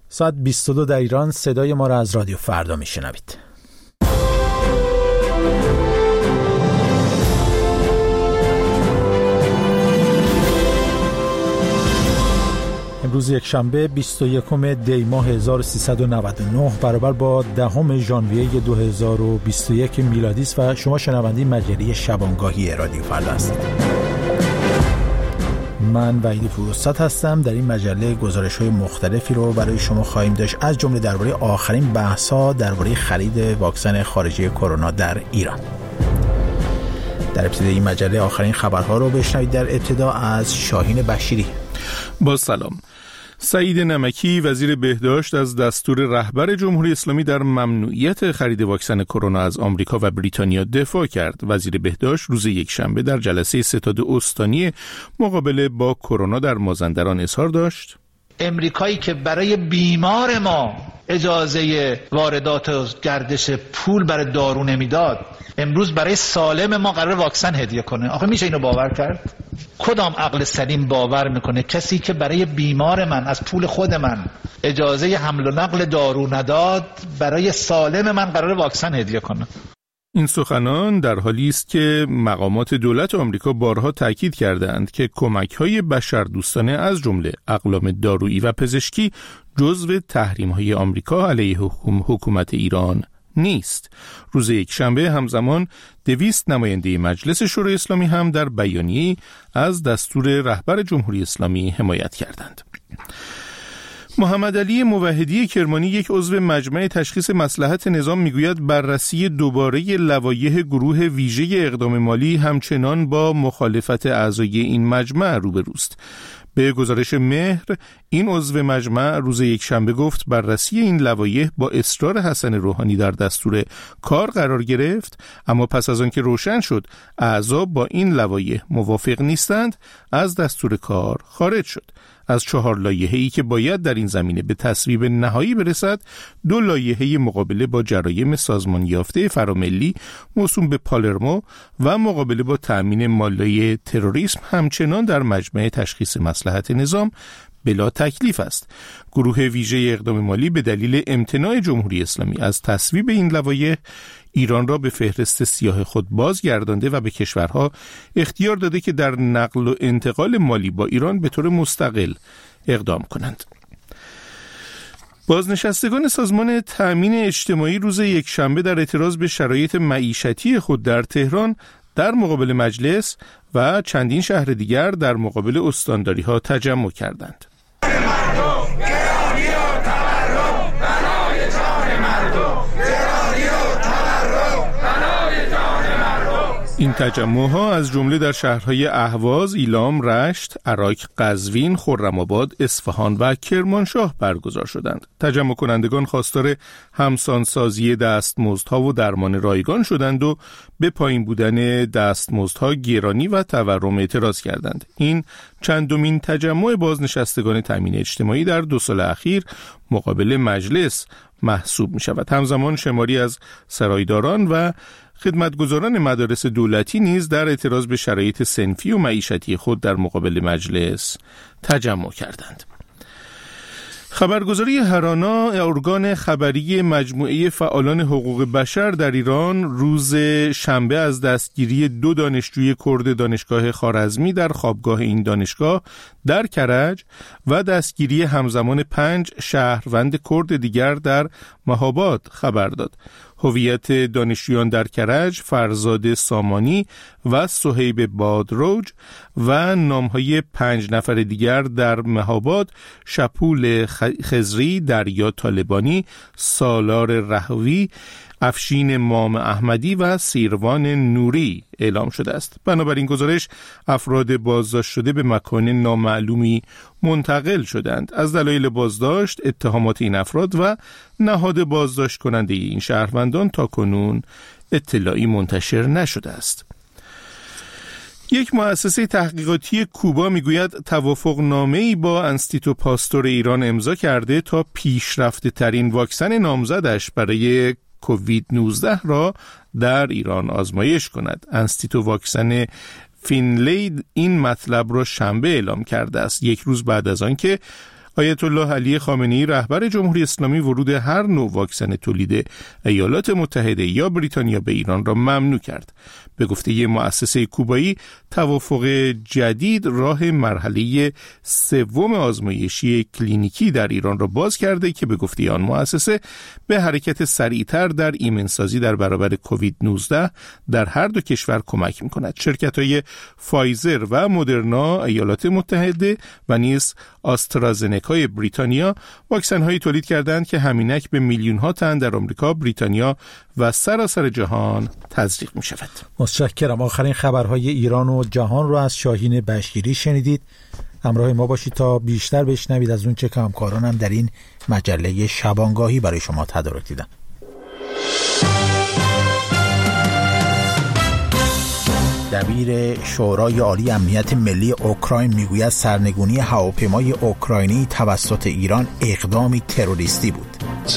ساعت 22 در ایران صدای ما را از رادیو فردا میشنوید. امروز یک شنبه 21 دی ماه 1399 برابر با 10 ژانویه 2021 میلادی است و شما شنونده مجله شبانگاهی رادیو فردا هستید. من وحید پوروستاد هستم. در این مجله گزارش‌های مختلفی رو برای شما خواهیم داشت، از جمله درباره آخرین بحث‌ها درباره خرید واکسن خارجی کرونا در ایران. در ابتدای این مجله آخرین خبرها رو بشنوید. در ابتدا از شاهین بشیری. با سلام. سعید نمکی وزیر بهداشت از دستور رهبر جمهوری اسلامی در ممنوعیت خرید واکسن کرونا از آمریکا و بریتانیا دفاع کرد. وزیر بهداشت روز یکشنبه در جلسه ستاد استانی مقابله با کرونا در مازندران اظهار داشت: امریکایی که برای بیمار ما اجازه واردات و گردش پول برای دارو نمیداد، امروز برای سالم ما قرار واکسن هدیه کنه. آخه میشه اینو باور کرد؟ کدام عقل سلیم باور میکنه کسی که برای بیمار من از پول خود من اجازه حمل و نقل دارو نداد، برای سالم من قرار واکسن هدیه کنه؟ این سخنان در حالی است که مقامات دولت آمریکا بارها تاکید کردند که کمک‌های بشردوستانه از جمله اقلام دارویی و پزشکی جزو تحریم‌های آمریکا علیه حکومت ایران نیست. روز یکشنبه همزمان 200 نماینده مجلس شورای اسلامی هم در بیانیه‌ای از دستور رهبر جمهوری اسلامی حمایت کردند. محمد علی موحدی کرمانی، یک عضو مجمع تشخیص مصلحت نظام، میگوید بررسی دوباره لوایح گروه ویژه اقدام مالی همچنان با مخالفت اعضای این مجمع روبروست. به گزارش مهر، این عضو مجمع روز یکشنبه گفت بررسی این لوایح با اصرار حسن روحانی در دستور کار قرار گرفت، اما پس از آن که روشن شد اعضا با این لوایح موافق نیستند، از دستور کار خارج شد. از 4 لایحه‌ای که باید در این زمینه به تصویب نهایی برسد، 2 لایحه مقابله با جرایم سازمان یافته فراملی موسوم به پالرمو و مقابله با تأمین مالی تروریسم همچنان در مجمع تشخیص مصلحت نظام بلا تکلیف است. گروه ویژه اقدام مالی به دلیل امتناع جمهوری اسلامی از تصویب این لوایح، ایران را به فهرست سیاه خود بازگردانده و به کشورها اختیار داده که در نقل و انتقال مالی با ایران به طور مستقل اقدام کنند. بازنشستگان سازمان تأمین اجتماعی روز یکشنبه در اعتراض به شرایط معیشتی خود در تهران در مقابل مجلس و چندین شهر دیگر در مقابل استانداری‌ها تجمع کردند. این تجمع‌ها از جمله در شهرهای اهواز، ایلام، رشت، عراق، قزوین، خرم‌آباد، اصفهان و کرمانشاه برگزار شدند. تجمع کنندگان خواستار همسانسازی دستمزدها و درمان رایگان شدند و به پایین بودن دستمزدها، گرانی و تورم اعتراض کردند. این چندمین تجمع بازنشستگان تامین اجتماعی در 2 سال اخیر مقابل مجلس محسوب می شود. همزمان شماری از سرایداران و خدمتگزاران مدارس دولتی نیز در اعتراض به شرایط صنفی و معیشتی خود در مقابل مجلس تجمع کردند. خبرگزاری هرانا، ارگان خبری مجموعه فعالان حقوق بشر در ایران، روز شنبه از دستگیری 2 دانشجوی کرد دانشگاه خوارزمی در خوابگاه این دانشگاه در کرج و دستگیری همزمان 5 شهروند کرد دیگر در مهاباد خبر داد. هویت دانشجویان در کرج، فرزاد سامانی و صهیب بادروج و نامهای 5 نفر دیگر در مهاباد، شپول خزری، دریا طالبانی، سالار رهوی، افشین مام احمدی و سیروان نوری اعلام شده است. بنابراین گزارش، افراد بازداشت شده به مکان نامعلومی منتقل شدند. از دلایل بازداشت، اتهامات این افراد و نهاد بازداشت کننده این شهروندان تاکنون اطلاعی منتشر نشده است. یک مؤسسه تحقیقاتی کوبا میگوید توافقنامه‌ای با انستیتو پاستور ایران امضا کرده تا پیشرفته ترین واکسن نامزدش برای کووید 19 را در ایران آزمایش کند. انستیتو واکسن فینلی این مطلب را شنبه اعلام کرده است، یک روز بعد از آن که آیت الله علی خامنه‌ای رهبر جمهوری اسلامی ورود هر نوع واکسن تولید ایالات متحده یا بریتانیا به ایران را ممنوع کرد. به گفته مؤسسه کوبایی، توافق جدید راه مرحله سوم آزمایشی کلینیکی در ایران را باز کرده که به گفته آن مؤسسه به حرکت سریعتر در ایمنسازی در برابر کووید 19 در هر دو کشور کمک می‌کند. شرکت‌های فایزر و مدرنا ایالات متحده و نیز آسترازنکای بریتانیا واکسن‌هایی تولید کردند که همینک به میلیون‌ها تن در آمریکا، بریتانیا و سراسر جهان تزریق می‌شود. متشکرم. آخرین خبرهای ایران و جهان رو از شاهین بشیری شنیدید. همراه ما باشید تا بیشتر بشنوید از اون چه که همکارانم در این مجله شبانگاهی برای شما تدارک دیدن. دبیر شورای عالی امنیت ملی اوکراین میگوید سرنگونی هواپیمای اوکراینی توسط ایران اقدامی تروریستی بود.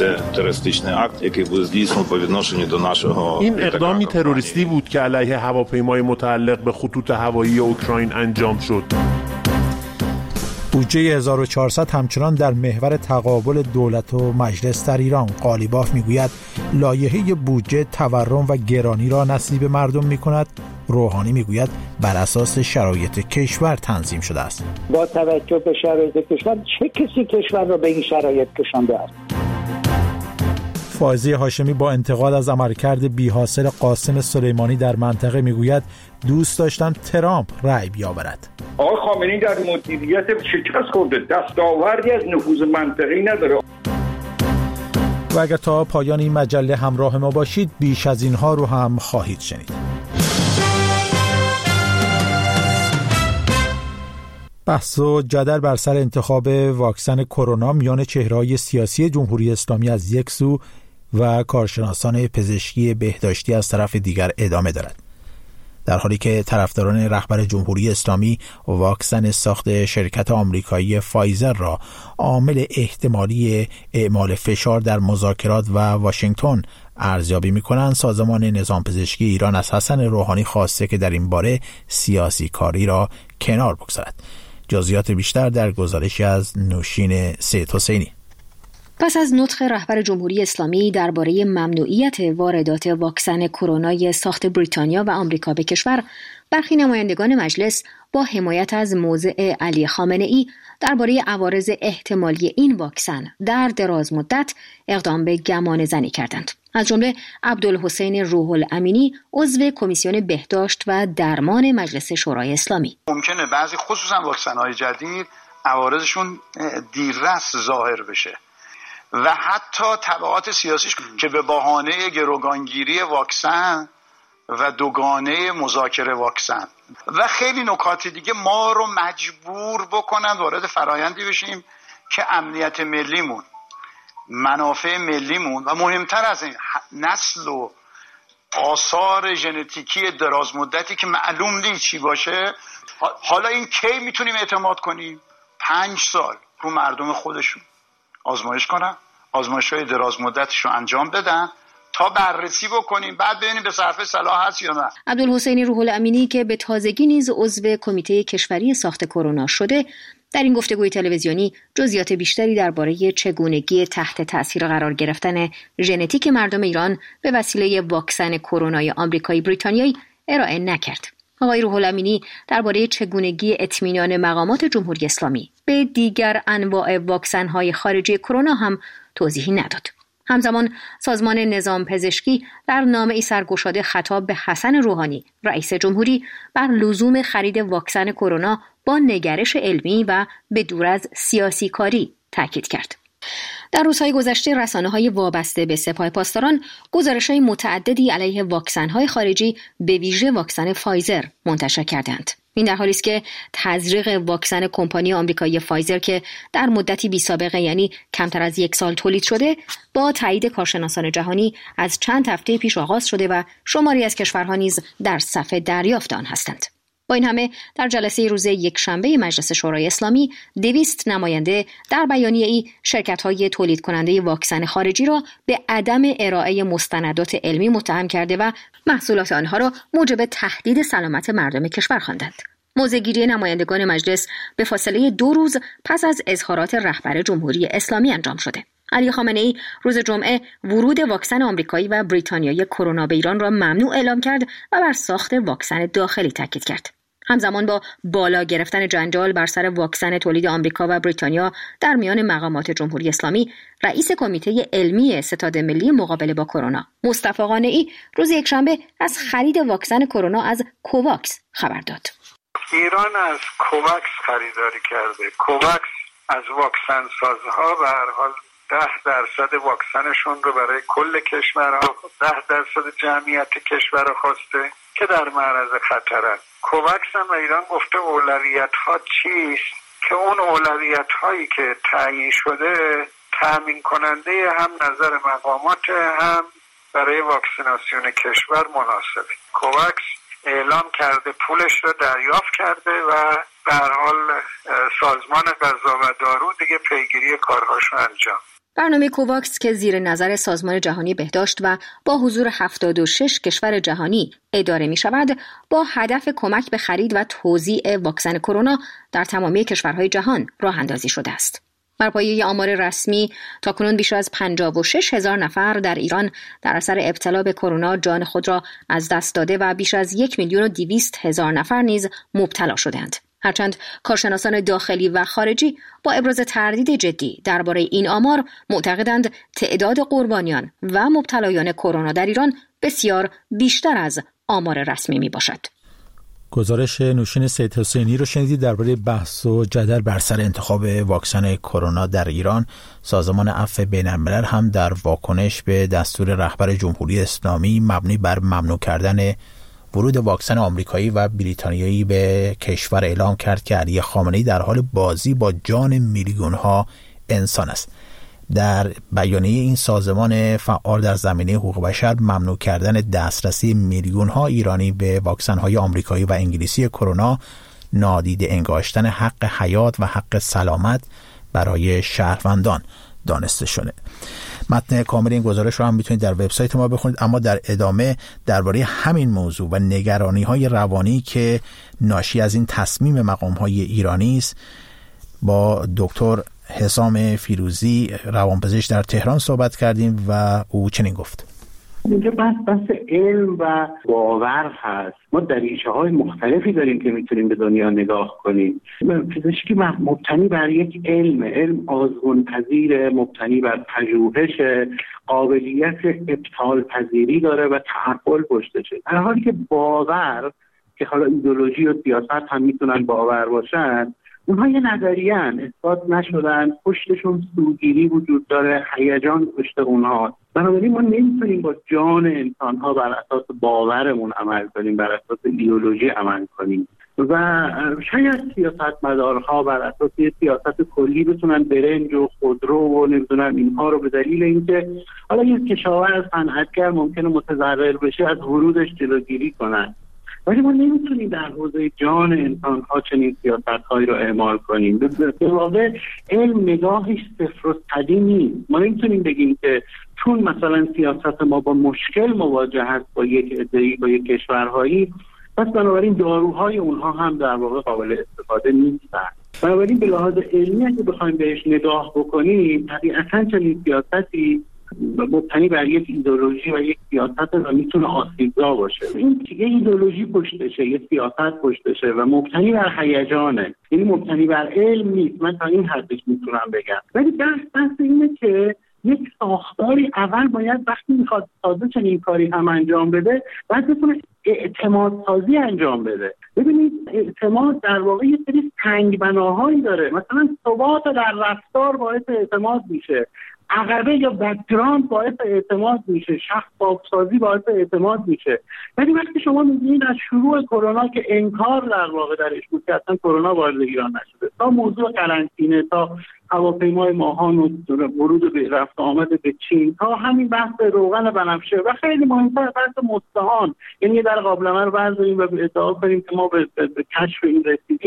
این اقدامی تروریستی بود که علیه هواپیمای متعلق به خطوط هوایی اوکراین انجام شد. بودجه 1400 همچنان در محور تقابل دولت و مجلس در ایران. قالیباف میگوید لایحه بودجه تورم و گرانی را نصیب مردم میکند. روحانی میگوید بر اساس شرایط کشور تنظیم شده است. با توجه به شرایط کشور چه کسی کشور را به این شرایط کشانده است؟ فائزه هاشمی با انتقاد از عملکرد بی‌حاصل قاسم سلیمانی در منطقه میگوید دوست داشتم ترامپ رأی بیاورد. آقای خامنه‌ای در مدیریت شکست خورده، دستاوردی از نفوذ منطقه‌ای نداره. و اگر تا پایان این مجله همراه ما باشید بیش از اینها رو هم خواهید شنید. بحث و جدل بر سر انتخاب واکسن کرونا میان چهره‌های سیاسی جمهوری اسلامی از یک سو و کارشناسان پزشکی بهداشتی از طرف دیگر ادامه دارد. در حالی که طرفداران رهبر جمهوری اسلامی واکسن ساخت شرکت آمریکایی فایزر را عامل احتمالی اعمال فشار در مذاکرات و واشنگتن ارزیابی می‌کنند، سازمان نظام پزشکی ایران از حسن روحانی خواسته که در این باره سیاسی کاری را کنار بگذارد. جزئیات بیشتر در گزارشی از نوشین سید حسینی. پس از نطق رهبر جمهوری اسلامی درباره ممنوعیت واردات واکسن کرونا ساخت بریتانیا و آمریکا به کشور، برخی نمایندگان مجلس با حمایت از موضع علی خامنه‌ای درباره عوارض احتمالی این واکسن در دراز مدت اقدام به گمانه‌زنی کردند. از جمله عبدالحسین روح الامینی، عضو کمیسیون بهداشت و درمان مجلس شورای اسلامی. ممکنه بعضی خصوصا واکسن‌های جدید عوارضشون دیررس ظاهر بشه و حتی تبعات سیاسیش که به بهانه گروگانگیری واکسن و دوگانه مذاکره واکسن و خیلی نکات دیگه ما رو مجبور بکنن وارد فرایندی بشیم که امنیت ملیمون، منافع ملیمون و مهمتر از این نسل و آثار ژنتیکی دراز مدتی که معلوم نیست چی باشه. حالا این کی میتونیم اعتماد کنیم؟ 5 سال رو مردم خودشون آزمایش کنن، آزمایش‌های دراز مدتش رو انجام بدن تا بررسی بکنیم، بعد ببینیم به صرفه صلاح هست یا نه. عبدالحسین روح الامینی که به تازگی نیز عضو کمیته کشوری ساخت کرونا شده، در این گفتگوی تلویزیونی جزئیات بیشتری درباره چگونگی تحت تأثیر قرار گرفتن ژنتیک مردم ایران به وسیله واکسن کرونای آمریکایی بریتانیایی ارائه نکرد. آقای روح الامینی درباره چگونگی اطمینان مقامات جمهوری اسلامی به دیگر انواع واکسن‌های خارجی کرونا هم توضیحی نداد. همزمان سازمان نظام پزشکی در نامه‌ای سرگشاده خطاب به حسن روحانی رئیس جمهوری بر لزوم خرید واکسن کرونا با نگرش علمی و به دور از سیاسی کاری تاکید کرد. در روزهای گذشته رسانه‌های وابسته به سپاه پاسداران گزارش‌های متعددی علیه واکسن‌های خارجی به ویژه واکسن فایزر منتشر کردند. این در حالی است که تزریق واکسن کمپانی آمریکایی فایزر که در مدتی بی‌سابقه یعنی کمتر از 1 سال تولید شده با تایید کارشناسان جهانی از چند هفته پیش آغاز شده و شماری از کشورها نیز در صف دریافت آن هستند. با این همه در جلسه روز یکشنبه مجلس شورای اسلامی 200 نماینده در بیانیه‌ای شرکت‌های تولید کننده واکسن خارجی را به عدم ارائه مستندات علمی متهم کرده و محصولات آنها را موجب تهدید سلامت مردم کشور خواندند. موضع‌گیری نمایندگان مجلس به فاصله 2 روز پس از اظهارات رهبر جمهوری اسلامی انجام شده. علی خامنه‌ای روز جمعه ورود واکسن آمریکایی و بریتانیایی کرونا به ایران را ممنوع اعلام کرد و بر ساخت واکسن داخلی تاکید کرد. همزمان با بالا گرفتن جنجال بر سر واکسن تولید آمریکا و بریتانیا در میان مقامات جمهوری اسلامی، رئیس کمیته علمی ستاد ملی مقابله با کرونا مصطفی قانعی روز یکشنبه از خرید واکسن کرونا از کوواکس خبر داد. ایران از کوواکس خریداری کرده. کوواکس از واکسن سازها به هر حال 10% واکسنشون رو برای کل کشورها، 10% جمعیت کشورها خواسته که در معرض خطرن. کوواکس هم ایران گفته اولویت‌ها چیست که اون اولویت‌هایی که تعیین شده تامین کننده هم نظر مقامات هم برای واکسیناسیون کشور مناسبه. کوواکس اعلام کرده پولش رو دریافت کرده و به هر حال سازمان غذا و دارو دیگه پیگیری کارهاشو انجام. برنامه کوواکس که زیر نظر سازمان جهانی بهداشت و با حضور 76 کشور جهانی اداره می شود، با هدف کمک به خرید و توزیع واکسن کرونا در تمامی کشورهای جهان راه اندازی شده است. بر پایه آمار رسمی تاکنون بیش از 56,000 نفر در ایران در اثر ابتلا به کرونا جان خود را از دست داده و بیش از 1,200,000 نفر نیز مبتلا شدند. هرچند کارشناسان داخلی و خارجی با ابراز تردید جدی درباره این آمار معتقدند تعداد قربانیان و مبتلایان کرونا در ایران بسیار بیشتر از آمار رسمی می باشد. گزارش نوشین سید حسینی رو شنیدید درباره بحث و جدل بر سر انتخاب واکسن کرونا در ایران. سازمان عفو بین‌الملل هم در واکنش به دستور رهبر جمهوری اسلامی مبنی بر ممنوع کردن ورود واکسن آمریکایی و بریتانیایی به کشور اعلام کرد که علی خامنه‌ای در حال بازی با جان میلیون‌ها انسان است. در بیانیه این سازمان فعال در زمینه حقوق بشر ممنوع کردن دسترسی میلیون‌ها ایرانی به واکسن‌های آمریکایی و انگلیسی کرونا نادیده انگاشتن حق حیات و حق سلامت برای شهروندان دانسته شده. متن کامل این گزارش رو هم میتونید در وبسایت ما بخونید، اما در ادامه درباره همین موضوع و نگرانی‌های روانی که ناشی از این تصمیم مقام‌های ایرانی است با دکتر حسام فیروزی روانپزشک در تهران صحبت کردیم و او چنین گفت: اینجا بحث علم و باور هست. ما دریچه‌های مختلفی داریم که میتونیم به دنیا نگاه کنیم. پزشکی مبتنی بر یک علم آزمون‌پذیر، مبتنی بر پژوهش، قابلیت ابطال پذیری داره و تعقل پشتشه. در حالی که باور که حالا ایدئولوژی و سیاست هم میتونن باور باشن، اونها یه نظریه‌ان، اثبات نشدن، پشتشون سوگیری وجود داره، هیجان پشت اونها. بنابراین ما نمیتونیم با جان انسان‌ها بر اساس باورمون عمل کنیم، بر اساس ایدئولوژی عمل کنیم و شاید سیاستمدارها بر اساس سیاست کلی بتونن برنج و خودرو و نمیدونم اینها رو به دلیل اینکه حالا یک کشاورز صنعتگر ممکنه متضرر بشه از ورودش جلوگیری کنن. ولی ما نمیتونیم در حوزه جان انسان‌ها چنین سیاست‌هایی رو اعمال کنیم. به واقع علم نگاهش صفر و صدی نیست. ما نمیتونیم بگیم که چون مثلا سیاست ما با مشکل مواجه هست با یک عده‌ای، با یک کشورهایی، پس بنابراین داروهای اونها هم در واقع قابل استفاده نیستن. بنابراین به لحاظ علمی اگه بخوایم بهش نگاه بکنیم، طبیعتاً چنین سیاستی مبتنی بر یک ایدئولوژی و یک سیاست و میتونه آسیبزا باشه. این یه ایدئولوژی پشتشه، یه سیاست پشتشه و مبتنی بر هیجانه، یعنی مبتنی بر علم نیست. من تا این حدش میتونم بگم. ولی بحث اینه که یک ساختاری اول باید وقتی میخواد تازه چنین کاری هم انجام بده، باید بتونه اعتماد سازی انجام بده. ببینید اعتماد در واقع یه سری تنگ بناهایی داره. مثلا ثبات در رفتار باعث اعتماد میشه، عقبه یا بک‌گراند باعث اعتماد میشه، شخص پاکسازی باعث اعتماد میشه. ولی وقتی شما میگید از شروع کرونا که انکار در واقع درش بود که اصلا کرونا وارد ایران نشده، تا موضوع قرنطینه، تا هواپیمای ماهان و ورود به رفت آمد به چین، تا همین بحث روغن بنفشه و خیلی مهمتر بحث مستهان، یعنی در قابلمه رو برداریم و ادعا کنیم که ما به کشف این رسیدیم.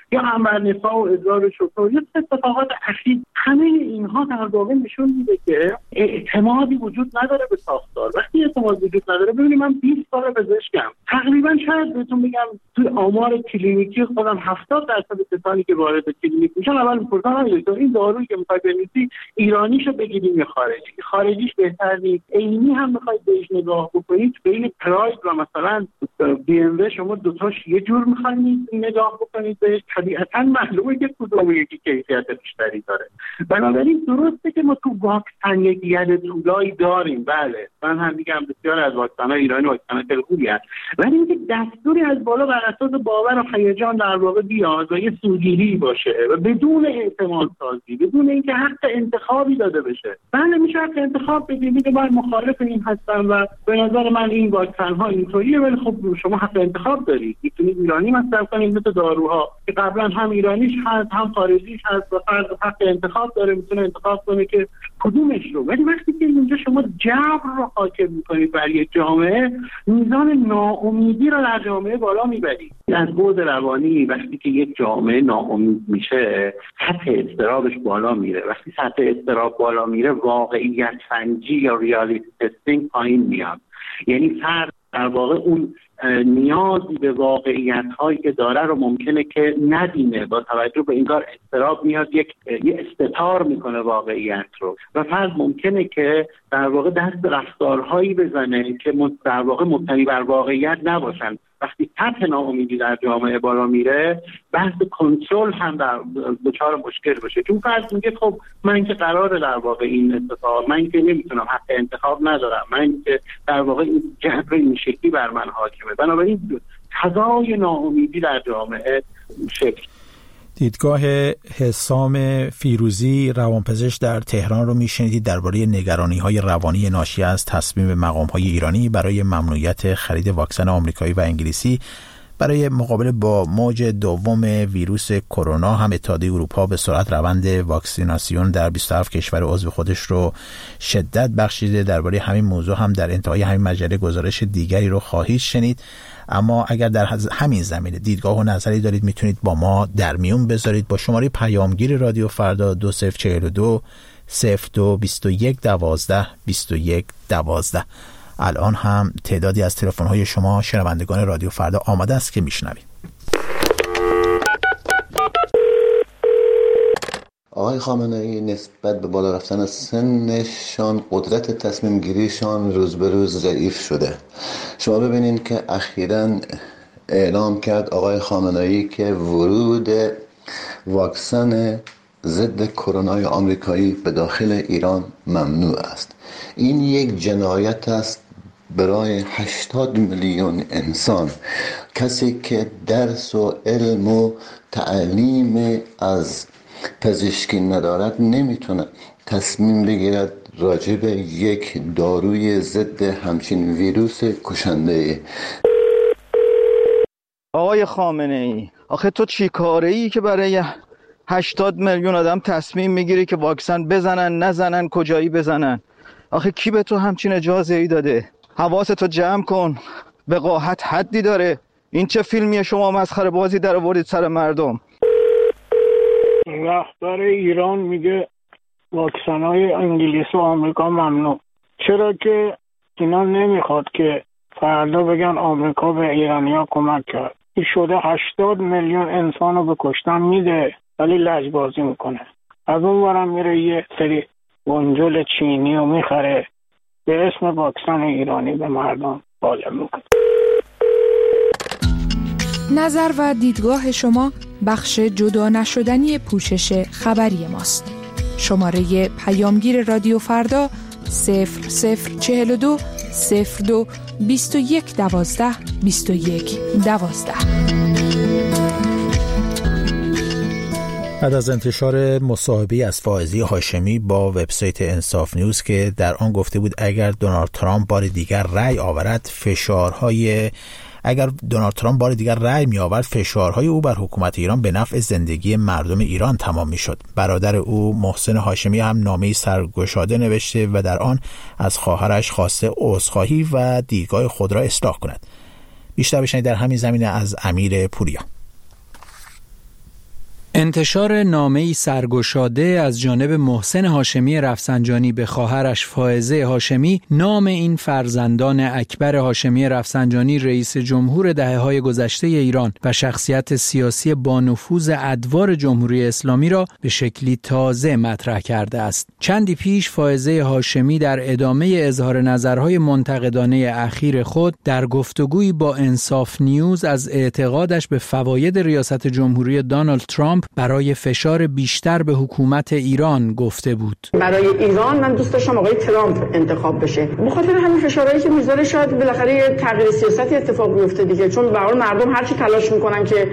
یا انبرنسا و ادرار شکر یا اتفاقات اخیر، همه اینها در واقع نشون میده که اعتمادی وجود نداره به ساختار. وقتی اعتماد وجود نداره، ببینید من 20 سال پزشکم، تقریبا شاید بهتون بگم توی آمار کلینیکی خودم 70% کسانی که وارد کلینیک میشن اول میپرسن این دارویی که میخوای بنویسی ایرانیشو بگیریم یا خارجیش بهتر نیست؟ عینی هم میخواید بهش نگاه بکنید، بین پراید و مثلا بی ام و شما دوتاش یه جور میخواید نگاه بکنید بهش، طبیعتا معلومه که کدوم یکی کیفیت بیشتری داره. بنابراین درسته که ما تو واکسن یک ید طولایی داریم، بله من هم میگم بسیار از واکسن‌های ایرانی واکسن خیلی خوبی هست، ولی اینکه دستوری از بالا بر اساس باور و هیجان در واقع بیاد و یه سوگیری باشه و بدون اعتماد سازی، بدون اینکه حق انتخابی داده بشه. بله میشه حق انتخاب بدید که من مخالف این هستم و به نظر من این واکسن ها اینطوریه، ولی خب شما حق انتخاب دارید، میتونید ایرانی مصرف کنید مثل داروها که قبلا هم ایرانیش هست هم خارجیش هست و فرد حق انتخاب داره، میتونه انتخاب کنه که کدومش رو. ولی وقتی که اینجا شما جبر رو حاکم میکنید بر یک جامعه، میزان ناامیدی رو در جامعه بالا میبرید. از بعد روانی وقتی که یک جامعه ناامید میشه، سطح اضطرابش بالا میره. وقتی سطح اضطراب بالا میره، واقعیت سنجی یا ریالیتی تستینگ پایین میاد. یعنی فرد در واقع اون نیازی به واقعیت هایی که داره رو ممکنه که ندینه، با توجه به این کار اضطراب میاد یه استتار میکنه واقعیت رو و فرد ممکنه که در واقع دست به رفتارهایی بزنه که در واقع مبتنی بر واقعیت نباشن. وقتی سطح ناامیدی در جامعه بالا میره، بحث کنترل هم دچار مشکل بشه، چون فرد میگه خب من که قراره در واقع این اتفاق، من که نمیتونم حق انتخاب ندارم، من که در واقع این جبر این شکلی بر من حاکمه. بنابراین فضای ناامیدی در جامعه شکل. دیدگاه حسام فیروزی روانپزشک در تهران رو میشنیدید درباره نگرانی‌های روانی ناشی از تصمیم مقام‌های ایرانی برای ممنوعیت خرید واکسن آمریکایی و انگلیسی برای مقابله با موج دوم ویروس کرونا. هم اتحادیه اروپا به سرعت روند واکسیناسیون در 27 کشور عضو خودش رو شدت بخشیده. درباره همین موضوع هم در انتهای همین مجله گزارش دیگری رو خواهید شنید. اما اگر در همین زمینه دیدگاه و نظری دارید، میتونید با ما در میون بذارید با شماره پیامگیر رادیو فردا 2042 02 21 12 21 12. الان هم تعدادی از تلفن‌های شما شنوندگان رادیو فردا آماده است که میشنوید. آقای خامنه‌ای نسبت به بالا رفتن سنشان قدرت تصمیم گیریشان روز به روز ضعیف شده. شما ببینین که اخیراً اعلام کرد آقای خامنه‌ای که ورود واکسن ضد کرونا آمریکایی به داخل ایران ممنوع است. این یک جنایت است برای 80 میلیون انسان. کسی که درس و علم و تعلیم از پزشکی ندارد نمیتونه تصمیم بگیرد راجع به یک داروی ضد همچین ویروس کشنده. آقای خامنه‌ای، آخه تو چی کاره ای که برای 80 میلیون آدم تصمیم میگیری که واکسن بزنن نزنن، کجایی بزنن؟ آخه کی به تو همچین اجازه ای داده؟ حواستو جمع کن، وقاحت حدی داره. این چه فیلمیه شما مسخره بازی در آوردید سر مردم؟ رهبر ایران میگه واکسن‌های انگلیس و آمریکا ممنوع. چرا که اینا نمیخواد که فردا بگن آمریکا به ایرانیا کمک کرد. این شده 80 میلیون انسان رو به کشتن میده ولی لجبازی میکنه. از اون ورم میره یه سری بنجل چینی رو میخره به اسم واکسن ایرانی به مردم بالم میکنه. نظر و دیدگاه شما بخش جدا نشدنی پوشش خبری ماست. شماره پیامگیر رادیو فردا 0042 02 21 12 21 12. بعد از انتشار مصاحبه‌ای از فائزی هاشمی با وبسایت انصاف نیوز که در آن گفته بود اگر دونالد ترامپ بار دیگر رأی می آورد فشارهای او بر حکومت ایران به نفع زندگی مردم ایران تمام می شد. برادر او محسن هاشمی هم نامه‌ای سرگشاده نوشته و در آن از خواهرش خواسته عذرخواهی و دیدگاه خود را اصلاح کند. بیشتر بشنید در همین زمینه از امیر پوریا. انتشار نامه‌ای سرگشاده از جانب محسن هاشمی رفسنجانی به خواهرش فائزه هاشمی، نام این فرزندان اکبر هاشمی رفسنجانی رئیس جمهور دهه‌های گذشته ایران و شخصیت سیاسی با نفوذ ادوار جمهوری اسلامی را به شکلی تازه مطرح کرده است. چندی پیش فائزه هاشمی در ادامه اظهار نظرهای منتقدانه اخیر خود در گفتگویی با انصاف نیوز از اعتقادش به فواید ریاست جمهوری دونالد ترامپ برای فشار بیشتر به حکومت ایران گفته بود. برای ایران من دوست داشتم آقای ترامپ انتخاب بشه. بخاطر همین فشارهایی که میذاره شاید بالاخره یه تغییر سیاستی اتفاق بیفته دیگه، چون به هر حال مردم هر چی تلاش میکنن که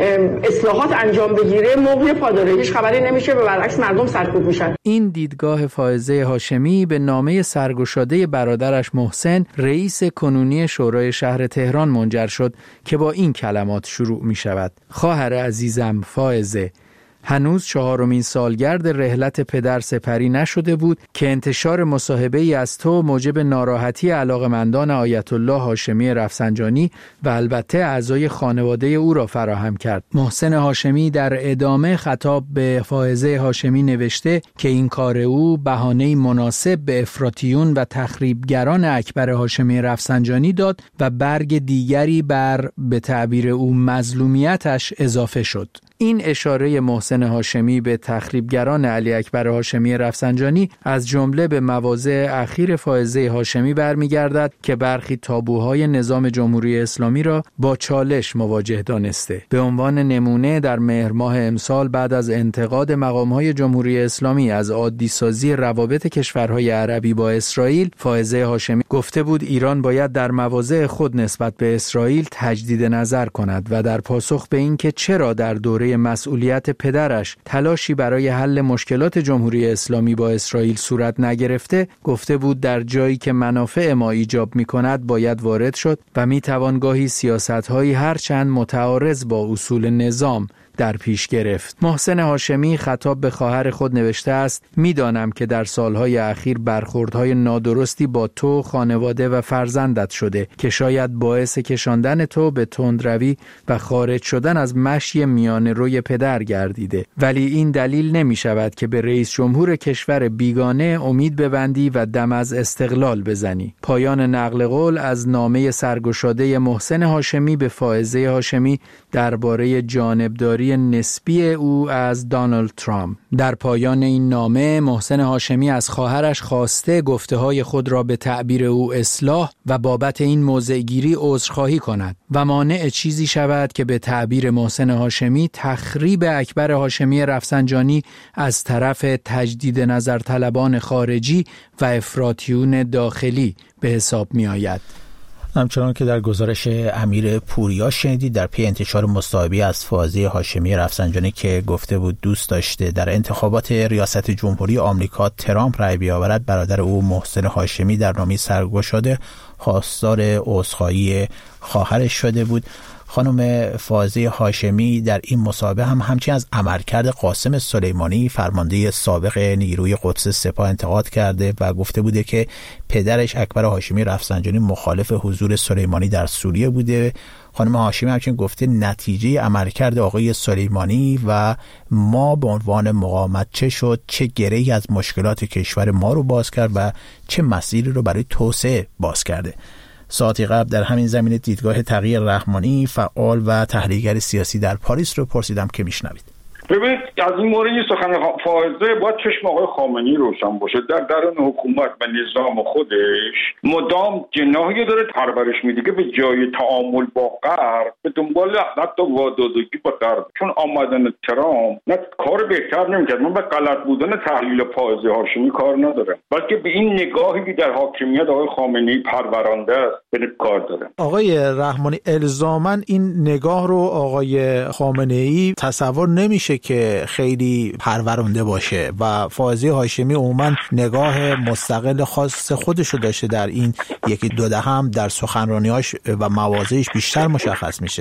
اصلاحات انجام بگیره موقع پا داره، هیچ خبری نمیشه و برعکس مردم سرکوب میشن. این دیدگاه فائزه هاشمی به نامه سرگشاده برادرش محسن رئیس کنونی شورای شهر تهران منجر شد که با این کلمات شروع میشود: خواهر عزیزم فائزه، هنوز 4مین سالگرد رحلت پدر سپری نشده بود که انتشار مصاحبه‌ای از تو موجب ناراحتی علاقمندان آیت الله هاشمی رفسنجانی و البته اعضای خانواده او را فراهم کرد. محسن هاشمی در ادامه خطاب به فائزه هاشمی نوشته که این کار او بهانه‌ای مناسب به افراطیون و تخریبگران اکبر هاشمی رفسنجانی داد و برگ دیگری بر به تعبیر او مظلومیتش اضافه شد. این اشاره محسن هاشمی به تخریبگران علی اکبر هاشمی رفسنجانی از جمله به مواضع اخیر فائزه هاشمی برمیگردد که برخی تابوهای نظام جمهوری اسلامی را با چالش مواجه دانسته. به عنوان نمونه در مهر ماه امسال بعد از انتقاد مقامهای جمهوری اسلامی از عادی سازی روابط کشورهای عربی با اسرائیل، فائزه هاشمی گفته بود ایران باید در مواضع خود نسبت به اسرائیل تجدید نظر کند و در پاسخ به اینکه چرا در دوره مسئولیت پدرش تلاشی برای حل مشکلات جمهوری اسلامی با اسرائیل صورت نگرفته، گفته بود در جایی که منافع ما ایجاب می‌کند باید وارد شد و می‌توان گاهی سیاست‌هایی هرچند متعارض با اصول نظام در پیش گرفت. محسن هاشمی خطاب به خواهر خود نوشته است: میدانم که در سالهای اخیر برخوردهای نادرستی با تو، خانواده و فرزندت شده که شاید باعث کشاندن تو به تندروی و خارج شدن از مشی میانه روی پدر گردیده، ولی این دلیل نمی شود که به رئیس جمهور کشور بیگانه امید ببندی و دم از استقلال بزنی. پایان نقل قول از نامه سرگشاده محسن هاشمی به فائزه هاشمی درباره جانبداری نسبی او از دونالد ترامپ. در پایان این نامه محسن هاشمی از خواهرش خواسته گفته‌های خود را به تعبیر او اصلاح و بابت این موضع‌گیری عذرخواهی کند و مانع چیزی شود که به تعبیر محسن هاشمی تخریب اکبر هاشمی رفسنجانی از طرف تجدید نظر طلبان خارجی و افراطیون داخلی به حساب می آید. همچنان که در گزارش امیر پوریا شنیدید، در پی انتشار مصاحبه‌ای از فائزه هاشمی رفسنجانی که گفته بود دوست داشته در انتخابات ریاست جمهوری آمریکا ترامپ رأی بیاورد، برادر او محسن هاشمی در نامه سرگشاده خواستار عذرخواهی خواهرش شده بود. خانم فائزه هاشمی در این مصاحبه همچنین از عملکرد قاسم سلیمانی فرمانده سابق نیروی قدس سپاه انتقاد کرده و گفته بوده که پدرش اکبر هاشمی رفسنجانی مخالف حضور سلیمانی در سوریه بوده. خانم هاشمی همچنین گفته نتیجه عملکرد آقای سلیمانی و ما به عنوان مقاومت چه شد، چه گره‌ای از مشکلات کشور ما رو باز کرد و چه مسیری رو برای توسعه باز کرده. ساعتی قبل در همین زمینه دیدگاه تقی رحمانی، فعال و تحلیلگر سیاسی در پاریس رو پرسیدم که میشنوید. ببینید از این مورد سخن فائزه باید چشم آقای خامنه‌ای روشن باشه. در درون حکومت و نظام خودش مدام جناحی داره پرورش میده که به جای تعامل با غرب به دنبال حتی وادادگی با غرب، چون آمدن ترامپ نه کار بهتر نمیکرد. من به غلط بودن تحلیل فائزه هاشمی کار ندارم، بلکه به این نگاهی که در حاکمیت آقای خامنه‌ای پرورانده است به کار دارم. آقای رحمانی، الزاماً این نگاه رو آقای خامنه‌ای تصور نمیشه که خیلی پرورنده باشه و فائزه هاشمی عموما نگاه مستقل خاص خودشو داشته. در این یکی دو دهه هم در سخنرانی‌هاش و مواضعش بیشتر مشخص میشه.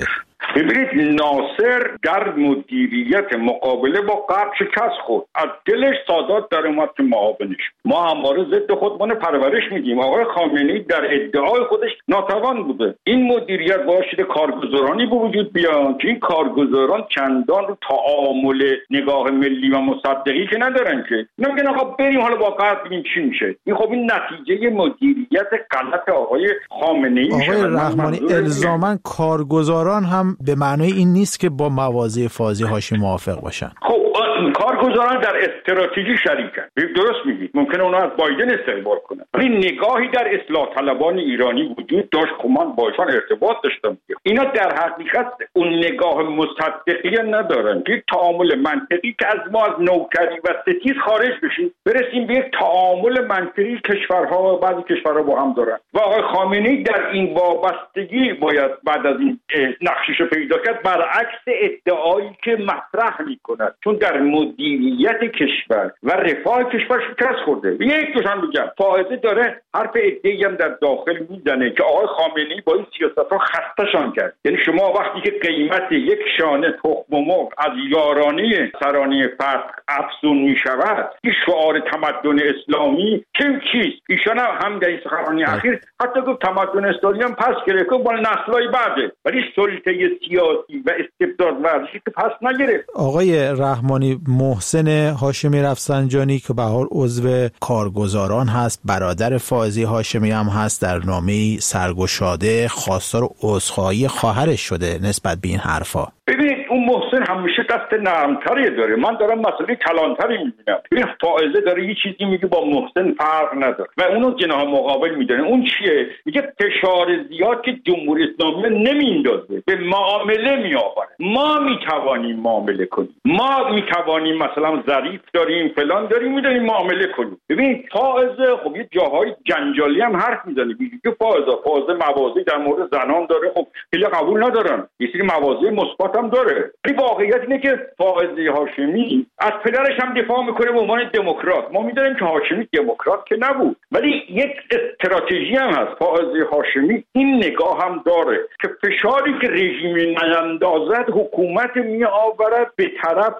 ببینید ناصر در مدیریت مقابله با غرب شکست خورد، از دلش سادات در اومد که معاونش. ما همواره ضد خودمان پرورش میدیم. آقای خامنه‌ای در ادعای خودش ناتوان بوده. این مدیریت باعث شده کارگزارانی به وجود بیان که این کارگزاران چندان رو تعامل نگاه ملی و مصدقی که ندارن، که اینا میگن آقا بریم حالا با غرب ببینیم چی میشه. این خب این نتیجه مدیریت غلط آقای خامنه‌ای میشه. آقای رحمانی، الزاما کارگزاران هم به معنای این نیست که با مواضع فاضی هاشمی موافق باشن. خب کارگزاران در استراتژی شریکن، درست میگید، ممکنه اونا از بایدن استقبال کنن، ولی نگاهی در اصلاح طلبان ایرانی وجود داشت که من باشون ارتباط داشتم. اینا در حقیقت اون نگاه مصدقی ندارن که تعامل منطقی که از ما از نوکری و ستیز خارج بشیم، برسیم به یک تعامل منطقی کشورها و بعضی کشورها با هم دارن. و آقای خامنه‌ای در این وابستگی باید بعد از این نقشش پیدا کرد، برعکس ادعایی که مطرح می‌کند، چون در مدیریت کشور و رفاه کشور شکست خورده. یک دوشان بگم فائزه داره حرف ادعایی هم در داخل میزنه که آقای خامنه‌ای با این سیاست‌ها خسته‌شان کرد. یعنی شما وقتی که قیمت یک شانه تخم مرغ از یارانه سرانه فتح افزون می‌شود، این شعار تمدن اسلامی چیست؟ ایشان هم در این سخنرانی اخیر حتی گفت تمدن اسلامی هم پس گرفته با نسل‌های بعده، ولی سلطه سیاسی و استبداد ورزشی که پس نگرفت. آقای رحمانی، محسن هاشمی رفسنجانی که به هر حال عضو کارگزاران هست، برادر فائزه هاشمی هم هست، در نامه‌ای سرگشاده خواستار عذرخواهی خواهرش شده نسبت به این حرفا. ببینید اون محسن همیشه دست نرمتری داره، من دارم مسئله کلانتری میبینم. ببین فائزه داره یه چیزی میگه با محسن فرق نداره و اونو جناح مقابل میدونه. اون چیه؟ میگه فشار زیاد که جمهوری اسلامی نمیندازه، به معامله میآوره. ما میتوانیم معامله کنیم، ما میتوانیم مثلا ظریف داریم فلان داریم میدونیم معامله کنیم. ببین فائزه خب یه جاهای جنجالی هم حرف میزنه، میگه که فائزه مواضعی در مورد زنان داره، خب خیلی قبول ندارن، یه سری مواضع مثبت هم داره. ولی واقعیت اینه که فائزه هاشمی از پدرش هم دفاع میکنه به عنوان دموکرات. ما میدونیم که هاشمی دموکرات که نبود، ولی یک استراتژی هم هست. فائزه هاشمی این نگاه هم داره که فشاری که رژیم نیندازد حکومت میآورد به طرف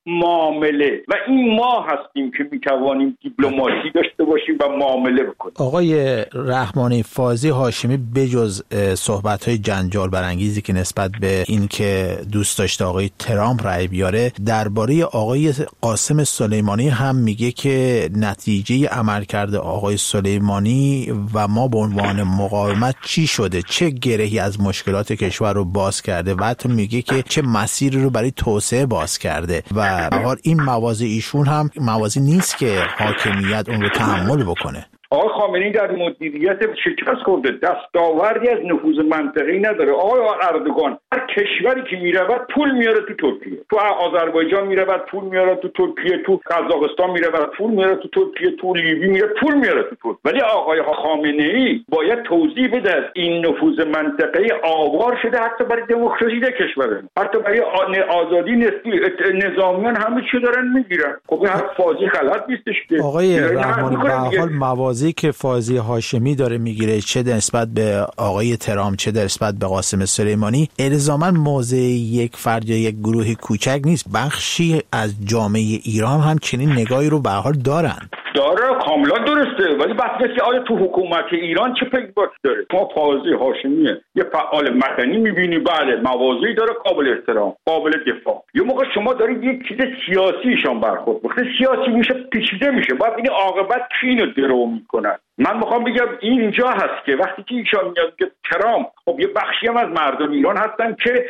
معامله و این ما هستیم که میتوانیم دیپلماسی داشته باشیم و معامله بکنیم. آقای رحمانی، فائزه هاشمی بجز صحبت‌های جنجال برانگیزی که نسبت به این که دوست داشته آقای ترامپ رأی بیاره، درباره آقای قاسم سلیمانی هم میگه که نتیجه عملکرد آقای سلیمانی و ما به عنوان مقاومت چی شده، چه گرهی از مشکلات کشور رو باز کرده و حتی میگه که چه مسیری رو برای توسعه باز کرده و به هر این مواضع ایشون هم مواضعی نیست که حاکمیت اون رو تحمل بکنه. آقای خامنه‌ای در مدیریت شکست خورده، دستاوردی از نفوذ منطقه‌ای نداره. آقای اردوغان هر کشوری که میرود پول میاره تو ترکیه، تو آذربایجان میرود پول میاره تو ترکیه، تو قزاقستان میرود پول میاره تو ترکیه، تو لیبی میره پول میاره تو ترکیه. ولی آقای خامنه‌ای باید توضیح بده این نفوذ منطقه‌ای آوار شده حتی برای دموکراسی در کشور، حتی برای آزادی نسبی. نظامیان همه چی دارن میگیرن. خب این هر فازی غلط نیستش که آقای رحمانی به حال مواضعی که فائزه هاشمی داره میگیره، چه نسبت به آقای ترامپ چه نسبت به قاسم سلیمانی، الزاما موضع یک فرد یا یک گروه کوچک نیست. بخشی از جامعه ایران هم چنین نگاهی رو به حال داره کاملا درسته. ولی بحثی که آیا تو حکومت ایران چه پیگبرتی داره؟ ما فائزه هاشمیه یه فعال مدنی میبینی، بله مواضعی داره قابل احترام، قابل دفاع. یه موقع شما دارید یک چیز سیاسیشان برخورد وقتی سیاسی میشه پیچیده میشه، باید این عاقبت کی اینو درو میکنن. من میخوام بگم اینجا هست که وقتی که ایشان میاد که ترامپ، خب یه بخشی هم از مردم ایران هستن که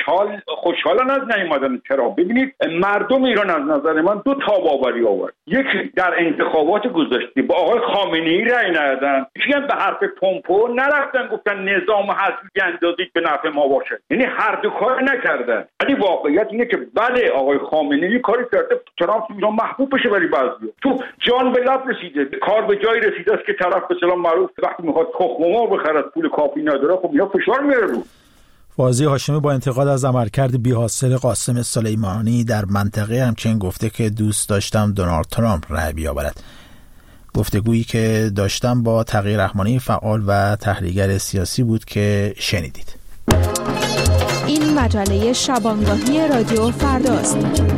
خوشحالن از نیومدن ترامپ. ببینید مردم ایران از نظر من دو تاباوری آورد. یکی در انتخابات گذشته با آقای خامنه‌ای رأی ندادن، میگن به حرف پومپو نرفتن گفتن نظام حزبی اندازید به نفع ما باشه، یعنی هر دو کار نکردن. ولی واقعیت اینه که بله آقای خامنه‌ای کاری کرده ترامپ ایران محبوب بشه، ولی بعضی تو جان به لب رسیده، کار به جای رسیده است که طرف به سلام معروف وقتی میخواد تخم مرغ بخره پول کافی نداره، خب اینا فشار میاره رو. فائزه هاشمی با انتقاد از عملکرد بی‌حاصل قاسم سلیمانی در منطقه همچنین گفته که دوست داشتم دونالد ترامپ رأی بیاورد. گفتگویی که داشتم با تغییر رحمانی فعال و تحلیلگر سیاسی بود که شنیدید. این این مجله شبانگاهی رادیو فرداست.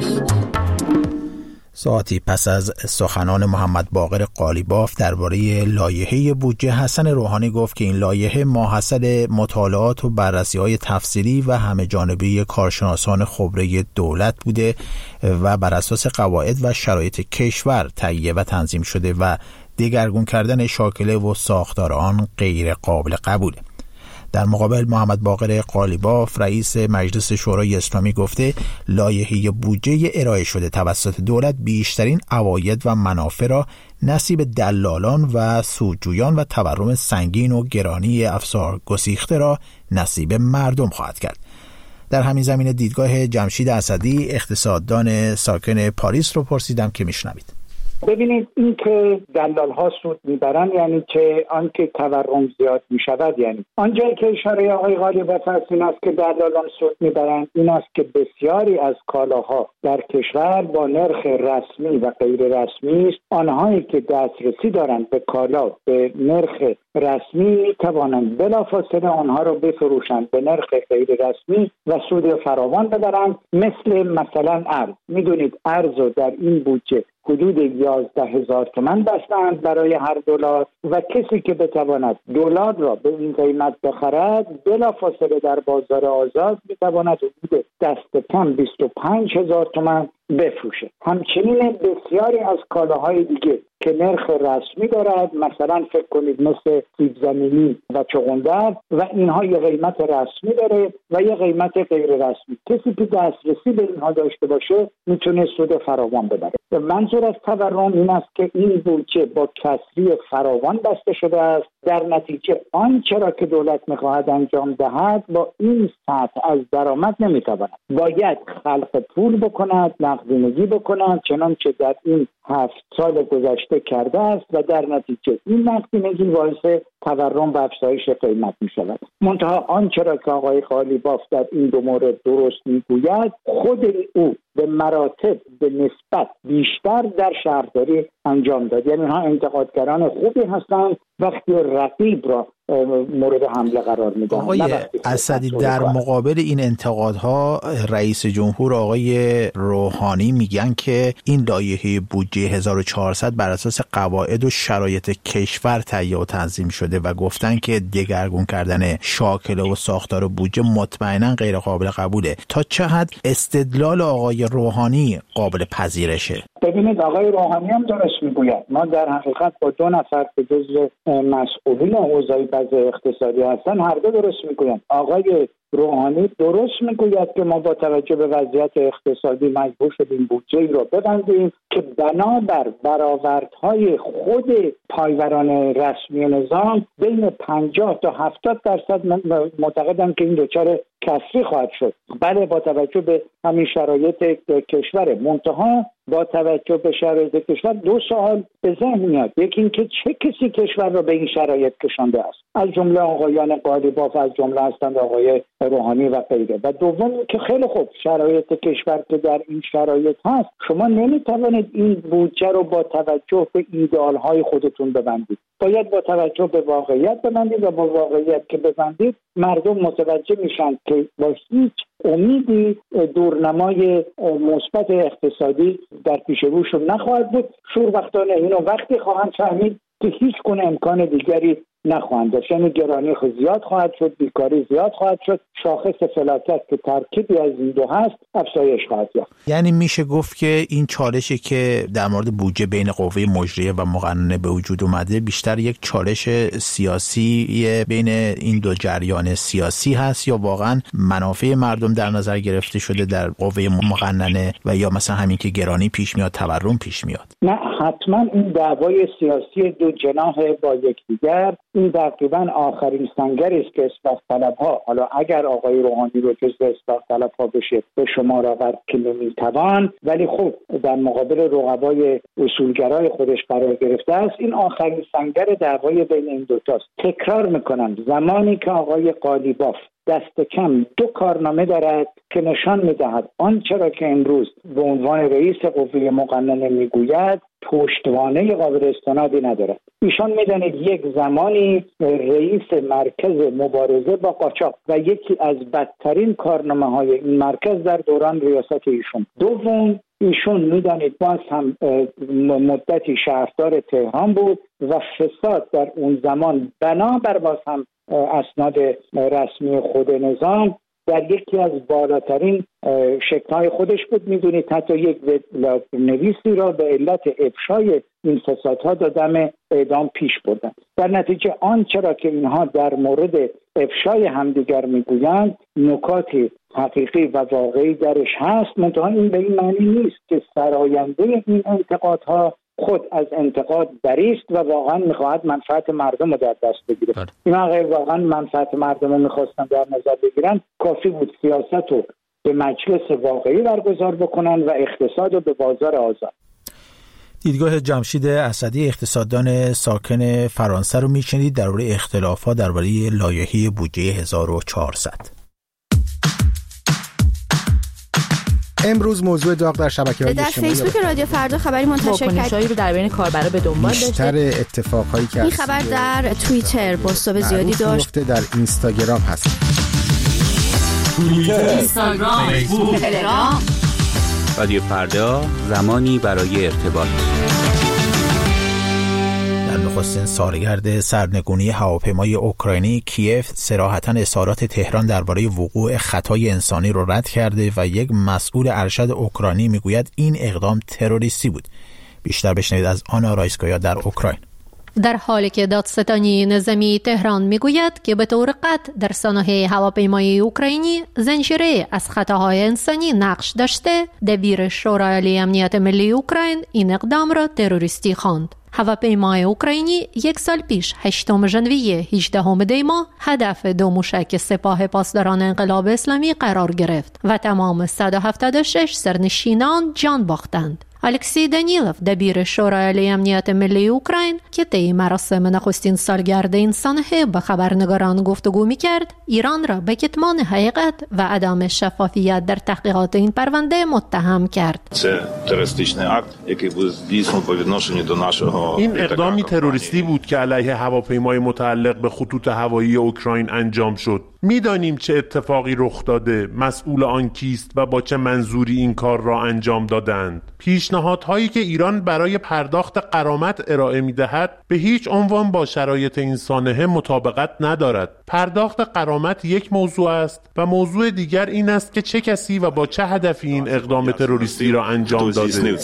ساعتی پس از سخنان محمد باقر قالیباف درباره لایحه بودجه، حسن روحانی گفت که این لایحه ماحصل مطالعات و بررسی‌های تفصیلی و همه جانبه کارشناسان خبره دولت بوده و بر اساس قواعد و شرایط کشور تهیه و تنظیم شده و دگرگون کردن شاکله و ساختار آن غیر قابل قبوله. در مقابل محمد باقر قالیباف رئیس مجلس شورای اسلامی گفته لایحه بودجه ارائه شده توسط دولت بیشترین عواید و منافع را نصیب دلالان و سودجویان و تورم سنگین و گرانی افزار گسیخته را نصیب مردم خواهد کرد. در همین زمینه دیدگاه جمشید اسدی اقتصاددان ساکن پاریس رو پرسیدم که میشنوید. ببینید این که دلال ها سود میبرن یعنی که آنکه تورم زیاد میشود، یعنی آنجایی که اشاره آقای قالیباف است این است که دلالان سود میبرن این است که بسیاری از کالاها در کشور با نرخ رسمی و غیر رسمی است. آنهایی که دسترسی دارند به کالا به نرخ رسمی میتوانند بلافاصله آنها را بفروشند به نرخ غیر رسمی و سود فراوان ببرند. مثلا ارز، میدونید ارز رو در این بودجه حدود 11,000 تومان بستند برای هر دلار و کسی که بتواند دلار را به این قیمت بخرد بلافاصله در بازار آزاد میتواند حدود دست کم 25,000 تومان بفروشه. همچنین بسیاری از کالاهای دیگه که نرخ رسمی دارد، مثلا فکر کنید مثل سیب زمینی و چغندر و اینها یه قیمت رسمی داره و یه قیمت غیر رسمی. کسی که دسترسی به اینها داشته باشه میتونه سود فراوان ببره. منظور از تورم این است که این بودجه با کسری فراوان بسته شده است. در نتیجه آنچه را که دولت میخواهد انجام دهد با این سطح از درآمد نمیتواند. باید خلق پول بکند، نقدینگی بکند، چنانچه در این 7 سال گذشته کرده است و در نتیجه این نقدینگی باعث تورم و افزایش قیمت می شود. منتها آنچه را که آقای قالیباف در این دو مورد درست میگوید خود او به مراتب به نسبت بیشتر در شهرداری انجام داد. یعنی ها انتقادگران خوبی هستند وقتی رقیب را مورد حمله قرار میدن. آقای اسدی در مقابل این انتقادها رئیس جمهور آقای روحانی میگن که این لایحه بودجه 1400 بر اساس قواعد و شرایط کشور تهیه و تنظیم شده و گفتن که دگرگون کردن شاکله و ساختار بودجه مطمئنا غیر قابل قبوله. تا چه حد استدلال آقای روحانی قابل پذیرشه؟ ببینید آقای روحانی هم درست میگوید. ما در حقیقت با 2 نفر که جزو مسئولین حوزه وضع اقتصادی هستن هر دو درست میگویند. آقای روحانی درست میگوید که ما با توجه به وضعیت اقتصادی مجبور شدیم بودجه ای را ببندیم که بنابر برآوردهای خود پایوران رسمی نظام بین 50 تا 70% معتقدم که این دچار کسری خواهد شد. بله با توجه به همین شرایط کشور. منتها با توجه به شرایط کشور 2 سوال به ذهن میاد. یکی این که چه کسی کشور را به این شرایط کشانده است؟ از جمله آقایان قالیباف، از جمله هستند آقای روحانی و غیره. و دوم که خیلی خوب شرایط کشور که در این شرایط هست شما نمیتوانید این بودجه رو با توجه به ایدئال‌های خودتون ببندید. باید با توجه به واقعیت ببندید و با واقعیت که ببندید مردم متوجه میشن که با هیچ امیدی دورنمای مثبت اقتصادی در پیش روشون نخواهد بود. شوربختانه اینو وقتی خواهند فهمید که هیچ گونه امکان دیگری نخواهند داشت. یعنی گرانی زیاد خواهد شد، بیکاری زیاد خواهد شد، شاخص فلاکت که ترکیبی از این دو هست افزایش خواهد یافت. یعنی میشه گفت که این چالشی که در مورد بودجه بین قوه مجریه و مقننه به وجود اومده بیشتر یک چالش سیاسی بین این دو جریان سیاسی هست یا واقعا منافع مردم در نظر گرفته شده در قوه مقننه و یا مثلا همین که گرانی پیش میاد تورم پیش میاد؟ نه حتما این دعوای سیاسی دو جناح با یکدیگر این تقریبا آخرین سنگری است که اصلاح طلب‌ها، حالا اگر آقای روحانی رو جزو اصلاح طلب‌ها بشه به شمار آورد که نمیتوان، ولی خب در مقابل رقبای اصولگرای خودش قرار گرفته است. این آخرین سنگر دعوای بین این دوتاست. تکرار میکنم زمانی که آقای قالیباف دست کم 2 کارنامه دارد که نشان میدهد آنچه را که امروز به عنوان رئیس قوه مقننه میگوید پشتوانه قابل استنادی نداره. ایشان میدانید یک زمانی رئیس مرکز مبارزه با قاچاق و یکی از بدترین کارنامه‌های این مرکز در دوران ریاست ایشون. دوم، ایشون میدانید باز هم مدتی شهردار تهران بود و فساد در اون زمان بنابر باز هم اسناد رسمی خود نظام در یکی از بالاترین شکل‌های خودش بود. میدونید حتی یک نویسی را به علت افشای این فسادها دادم اعدام پیش بردن. در نتیجه آنچه را که اینها در مورد افشای همدیگر میگویند نکات حقیقی و واقعی درش هست، منتها این به این معنی نیست که سراینده این انتقادها خود از انتقاد بریست و واقعا میخواهد منفعت مردم رو در دست بگیره. این اگر واقعا منفعت مردم رو میخواستن در نظر بگیرن کافی بود سیاست رو به مجلس واقعی برگزار بکنن و اقتصاد رو به بازار آزاد. دیدگاه جمشید اسدی اقتصاددان ساکن فرانسه رو میشنید درباره اختلافات درباره لایحه بودجه 1400. امروز موضوع داغ در شبکه‌های در فیسبوک رادیو فردا خبری منتشر کرد رو در بین کاربرا به دنبال داشته. بیشتر اتفاقایی که این خبر در توییتر بازتاب زیادی داشت. در اینستاگرام هست. توییتر، اینستاگرام، فیسبوک، تلگرام. رادیو فردا، زمانی برای ارتباط. در نخستین سالگرد سرنگونی هواپیمای اوکراینی، کیف صراحتاً اظهارات تهران درباره وقوع خطای انسانی را رد کرده و یک مسئول ارشد اوکراینی میگوید این اقدام تروریستی بود. بیشتر بشنوید از آنا رایسکایا در اوکراین. در حالی که دادستانی نظامی تهران میگوید که به طور قطع در سانحه هواپیمای اوکراینی زنجیره از خطاهای انسانی نقش داشته، دبیر شورای عالی امنیت ملی اوکراین این اقدام را تروریستی خواند. هواپیمای اوکراینی یک سال پیش 8 ژانویه 18 دی ماه هدف 2 موشک سپاه پاسداران انقلاب اسلامی قرار گرفت و تمام 176 سرنشینان جان باختند. الکسی دانیلوف دبیر شورای عالی امنیت ملی اوکراین که طی مراسم نخستین سالگرد این سانحه با خبرنگاران گفتگو می‌کرد، ایران را به کتمان حقیقت و عدم شفافیت در تحقیقات این پرونده متهم کرد. این اقدامی تروریستی بود که علیه هواپیمای متعلق به خطوط هوایی اوکراین انجام شد. میدانیم چه اتفاقی رخ داده، مسئول آن کیست و با چه منظوری این کار را انجام دادند. پیشنهادهایی که ایران برای پرداخت غرامت ارائه می‌دهد به هیچ عنوان با شرایط این سانحه مطابقت ندارد. پرداخت غرامت یک موضوع است و موضوع دیگر این است که چه کسی و با چه هدفی این اقدام تروریستی را انجام داده.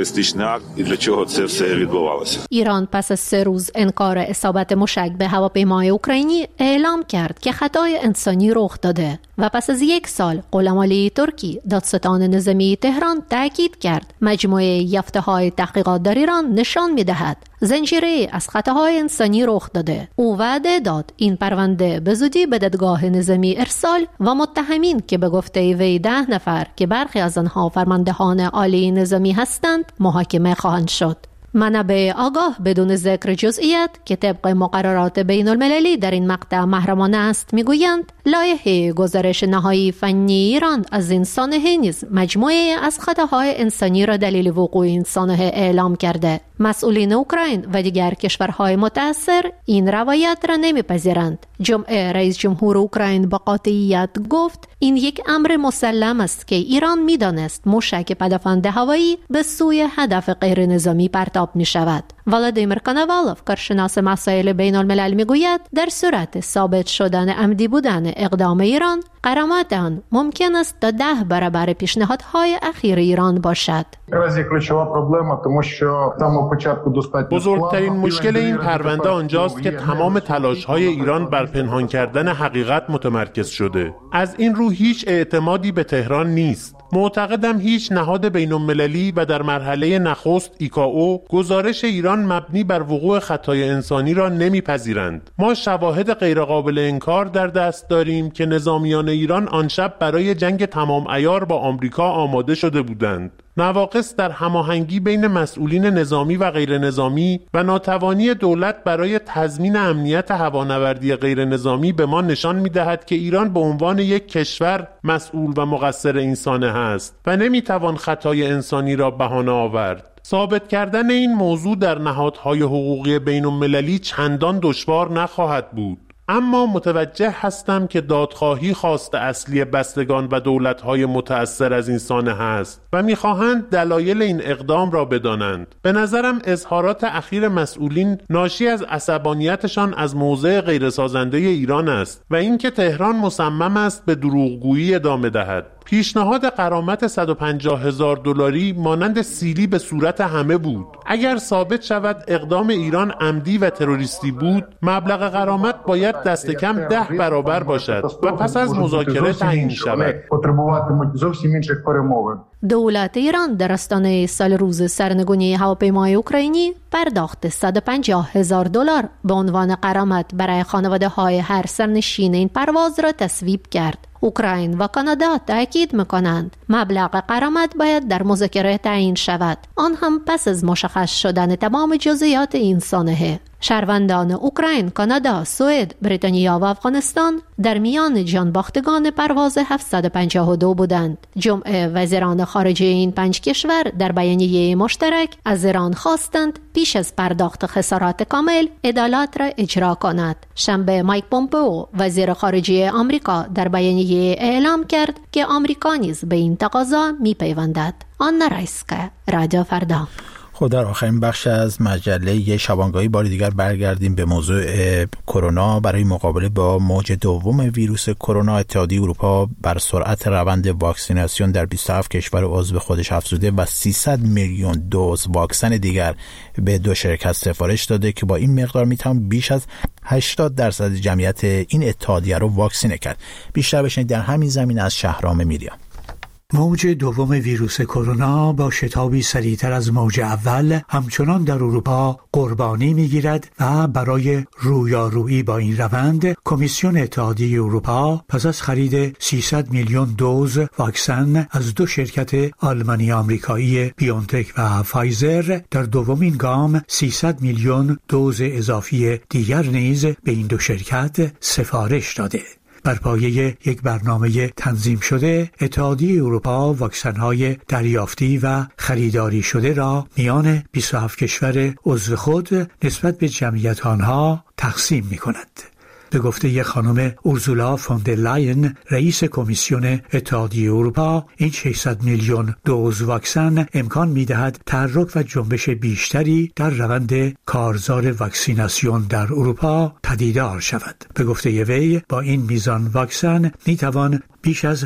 ایران پس از 3 روز انکار اصابت موشک به هواپیمای اوکراینی اعلام کرد که خطای انسانی رخ داده و پس از 1 سال غلامعلی ترکی دادستان نظامی تهران تاکید کرد مجموعه یافته‌های تحقیقات در ایران نشان می‌دهد زنجیره از خطاهای انسانی رخ داده. او وعده داد این پرونده به زودی به دادگاه نظامی ارسال و متهمین که به گفته وی 10 نفر که برخی از آنها فرماندهان عالی نظامی هستند محاکمه خواهند شد. منابع آگاه بدون ذکر جزئیات که طبق مقررات بین المللی در این مقطع محرمانه است میگویند لایحه گزارش نهایی فنی ایران از این سانحه نیز مجموعه از خطاهای انسانی را دلیل وقوع این سانحه اعلام کرده. مسئولین اوکراین و دیگر کشورهای متأثر این روایت را نمیپذیرند. جمعه رئیس جمهور اوکراین با قاطعیت گفت این یک امر مسلم است که ایران میدانست موشک پدافند هوایی به سوی هدف غیر نظامی پرتاب می شود. ولادیمیر کانوالوف کارشناس مسائل بین الملل می گوید در صورت ثابت شدن عمدی بودن اقدام ایران غرامت آن ممکن است تا 10 برابر پیشنهادهای اخیر ایران باشد. بزرگترین مشکل این پرونده آنجاست که تمام تلاش‌های ایران بر پنهان کردن حقیقت متمرکز شده. از این رو هیچ اعتمادی به تهران نیست. معتقدم هیچ نهاد بین‌المللی و در مرحله نخست ایکائو گزارش ایران مبنی بر وقوع خطای انسانی را نمیپذیرند. ما شواهد غیرقابل انکار در دست داریم که نظامیان ایران آن شب برای جنگ تمام عیار با آمریکا آماده شده بودند. نواقص در هماهنگی بین مسئولین نظامی و غیر نظامی و ناتوانی دولت برای تضمین امنیت هوانوردی غیر نظامی به ما نشان می‌دهد که ایران به عنوان یک کشور مسئول و مقصر این سانحه است و نمی‌توان خطای انسانی را بهانه آورد. ثابت کردن این موضوع در نهادهای حقوقی بین‌المللی چندان دشوار نخواهد بود. اما متوجه هستم که دادخواهی خواست اصلی بستگان و دولت‌های متأثر از این سانحه است و می‌خواهند دلایل این اقدام را بدانند. به نظرم اظهارات اخیر مسئولین ناشی از عصبانیتشان از موضع غیرسازنده ایران است و اینکه تهران مصمم است به دروغگویی ادامه دهد. پیشنهاد غرامت $150,000 مانند سیلی به صورت همه بود. اگر ثابت شود اقدام ایران عمدی و تروریستی بود، مبلغ غرامت باید دست کم 10 برابر باشد و پس از مذاکره تعیین شود. دولت ایران در آستانه سال روز سرنگونی هواپیمای اوکراینی پرداخت $150,000 به عنوان غرامت برای خانواده‌های هر سرنشین این پرواز را تصویب کرد. اوکراین و کانادا تاکید می‌کنند مبلغ غرامت باید در مذاکره تعیین شود، آن هم پس از مشخص شدن تمام جزئیات این سانحه. شهروندان اوکراین، کانادا، سوئد، بریتانیا و افغانستان در میان جانباختگان پرواز 752 بودند. جمعه وزیران خارجه این 5 کشور در بیانیه مشترک از ایران خواستند پیش از پرداخت خسارات کامل عدالت را اجرا کند. شنبه مایک پومپئو وزیر خارجه آمریکا در بیانیه اعلام کرد که آمریکا نیز به این تقاضا می‌پیوندد. آن رایسکه، رادیو فردا. خب در آخرین بخش از مجله شبانگاهی بار دیگر برگردیم به موضوع کرونا. برای مقابله با موج دوم ویروس کرونا، اتحادیه اروپا بر سرعت روند واکسیناسیون در 27 کشور عضو خودش افزوده و 300 میلیون دوز واکسن دیگر به 2 شرکت سفارش داده که با این مقدار میتوان بیش از 80% جمعیت این اتحادیه رو واکسینه کرد. بیشتر بشنید در همین زمینه از شهرام میریا. موج دوم ویروس کرونا با شتابی سریعتر از موج اول همچنان در اروپا قربانی می‌گیرد و برای رویارویی با این روند کمیسیون اتحادیه اروپا پس از خرید 300 میلیون دوز واکسن از 2 شرکت آلمانی آمریکایی بیونتک و فایزر در دومین گام 300 میلیون دوز اضافی دیگر نیز به این 2 شرکت سفارش داده. بر پایه یک برنامه تنظیم شده، اتحادیه اروپا واکسن‌های دریافتی و خریداری شده را میان 27 کشور عضو خود نسبت به جمعیت آنها تقسیم می‌کند. به گفته خانم اورزولا فون در لاین رئیس کمیسیون اتحادیه اروپا، این 600 میلیون دوز واکسن امکان می‌دهد تحرک و جنبش بیشتری در روند کارزار واکسیناسیون در اروپا پدیدار شود. به گفته وی با این میزان واکسن می‌توان بیش از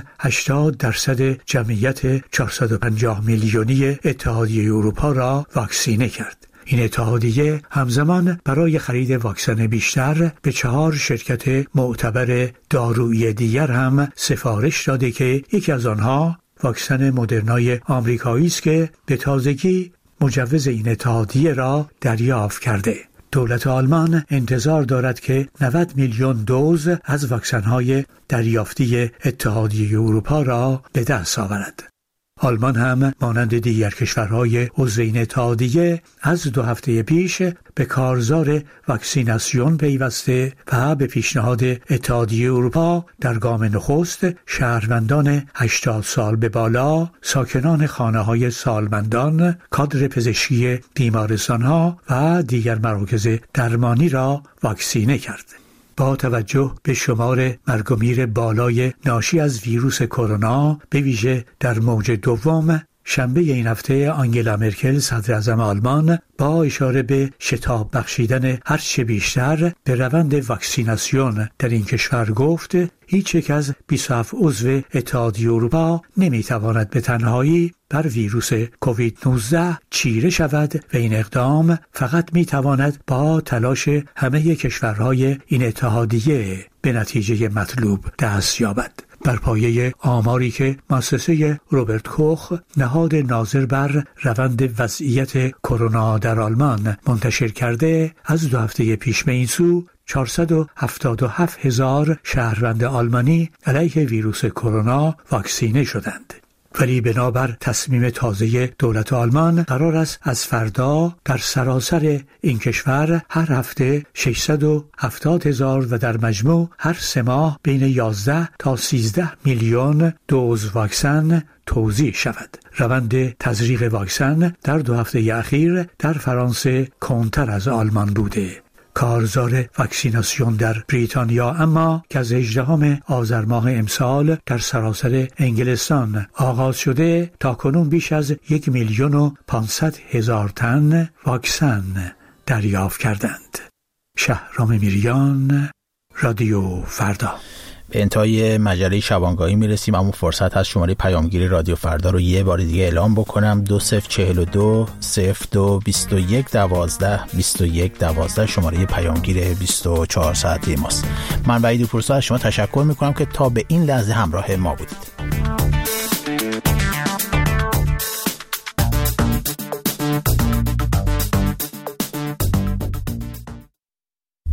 80% جمعیت 450 میلیونی اتحادیه اروپا را واکسینه کرد. این اتحادیه همزمان برای خرید واکسن بیشتر به 4 شرکت معتبر دارویی دیگر هم سفارش داده که یکی از آنها واکسن مدرنای آمریکایی است که به تازگی مجوز این اتحادیه را دریافت کرده. دولت آلمان انتظار دارد که 90 میلیون دوز از واکسن‌های دریافتی اتحادیه اروپا را به دست آورد. آلمان هم مانند دیگر کشورهای عضو این اتحادیه از 2 هفته پیش به کارزار واکسیناسیون پیوسته و به پیشنهاد اتحادیه اروپا در گام نخست شهروندان 80 سال به بالا، ساکنان خانه‌های سالمندان، کادر پزشکی بیمارستان‌ها و دیگر مراکز درمانی را واکسینه کرد. با توجه به شمار مرگ و میر بالای ناشی از ویروس کرونا، به ویژه در موج دوم، شنبه این هفته آنگلا مرکل صدر اعظم آلمان با اشاره به شتاب بخشیدن هرچه بیشتر به روند واکسیناسیون در این کشور گفت هیچ یک از 27 عضو اتحادیه اروپا نمیتواند به تنهایی بر ویروس کووید 19 چیره شود و این اقدام فقط میتواند با تلاش همه کشورهای این اتحادیه به نتیجه مطلوب دست یابد. بر پایه آماری که مؤسسه روبرت کوخ، نهاد ناظر بر روند وضعیت کرونا در آلمان، منتشر کرده، از 2 هفته پیش به این سو 477,000 شهروند آلمانی علیه ویروس کرونا واکسینه شدند. ولی بنابر تصمیم تازه دولت آلمان قرار است از فردا در سراسر این کشور هر هفته 670,000 و در مجموع هر 3 ماه بین 11 تا 13 میلیون دوز واکسن توزیع شود. روند تزریق واکسن در 2 هفته اخیر در فرانسه کندتر از آلمان بوده. کارزار واکسیناسیون در بریتانیا اما که از 18 آذر ماه امسال در سراسر انگلستان آغاز شده تا کنون بیش از 1,500,000 تن واکسن دریافت کردند. شهرام میریان، رادیو فردا. به انتهای مجله شبانگاهی میرسیم، اما فرصت هست شماره پیامگیری رادیو فردا رو یه بار دیگه اعلام بکنم. 2042 02 21 12 21 12 شماره پیامگیر 24 ساعته ماست. من وحید پورسا از شما تشکر میکنم که تا به این لحظه همراه ما بودید.